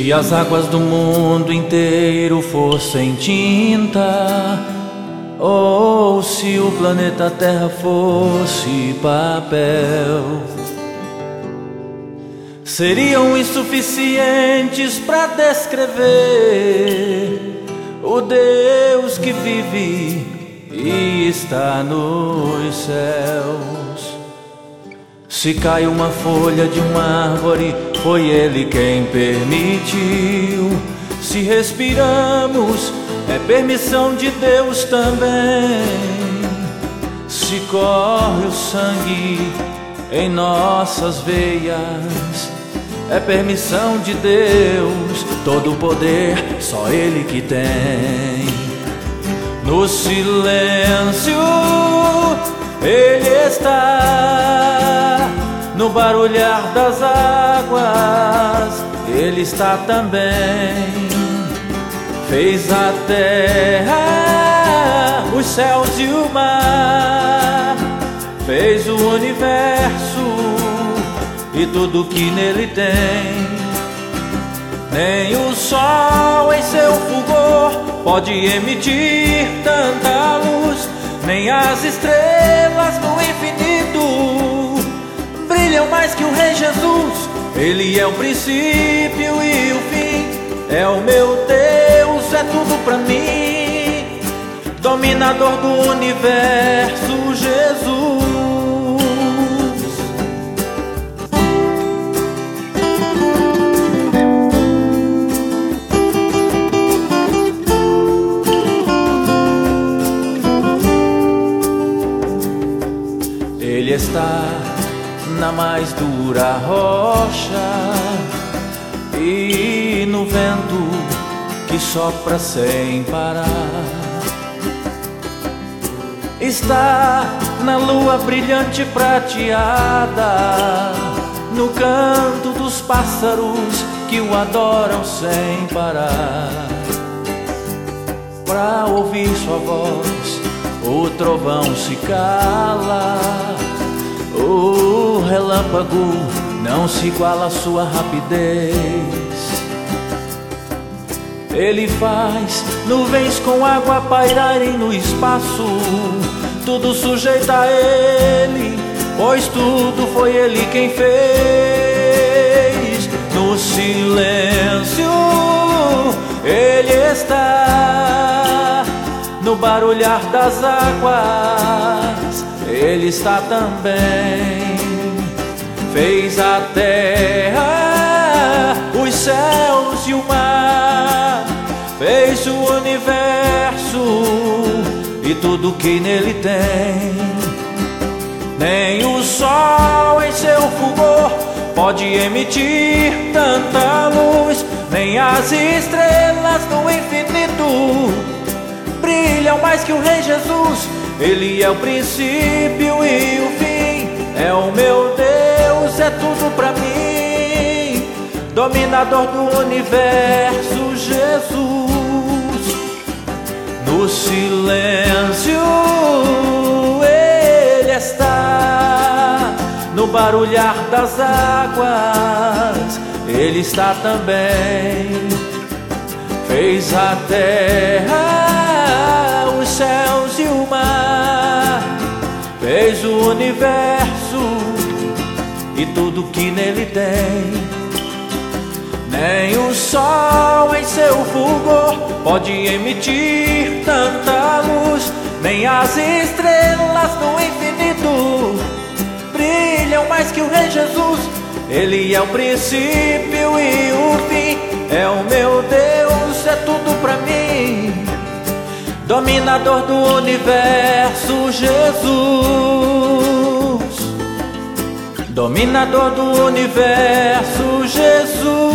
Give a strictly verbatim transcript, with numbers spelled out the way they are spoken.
Se as águas do mundo inteiro fossem tinta, ou se o planeta Terra fosse papel, seriam insuficientes para descrever o Deus que vive e está nos céus. Se cai uma folha de uma árvore, foi Ele quem permitiu. Se respiramos, é permissão de Deus também. Se corre o sangue em nossas veias, é permissão de Deus. Todo o poder só Ele que tem. No silêncio Ele está, no barulhar das águas Ele está também. Fez a terra, os céus e o mar, fez o universo e tudo que nele tem. Nem o sol em seu fulgor pode emitir tanta luz, nem as estrelas no infinito brilham mais que o Rei Jesus. Ele é o princípio e o fim, é o meu Deus, é tudo pra mim. Dominador do universo, Jesus. Ele está na mais dura rocha e no vento que sopra sem parar. Está na lua brilhante prateada, no canto dos pássaros que o adoram sem parar. Pra ouvir sua voz, o trovão se cala, o relâmpago não se iguala à sua rapidez. Ele faz nuvens com água pairarem no espaço, tudo sujeito a Ele, pois tudo foi Ele quem fez. No silêncio Ele está, no barulhar das águas Ele está também. Fez a terra, os céus e o mar, fez o universo e tudo que nele tem. Nem o sol em seu fulgor pode emitir tanta luz, nem as estrelas no infinito brilham mais que o Rei Jesus. Ele é o princípio e o fim, é o meu Deus, é tudo pra mim. Dominador do universo, Jesus. No silêncio Ele está, no barulhar das águas Ele está também. Fez a terra, os céus e o mar, fez o universo e tudo que nele tem. Nem o sol em seu fulgor pode emitir tanta luz, nem as estrelas no infinito brilham mais que o Rei Jesus. Ele é o princípio e o fim, é o meu Deus, é tudo pra mim. Dominador do universo, Jesus. Dominador do universo, Jesus.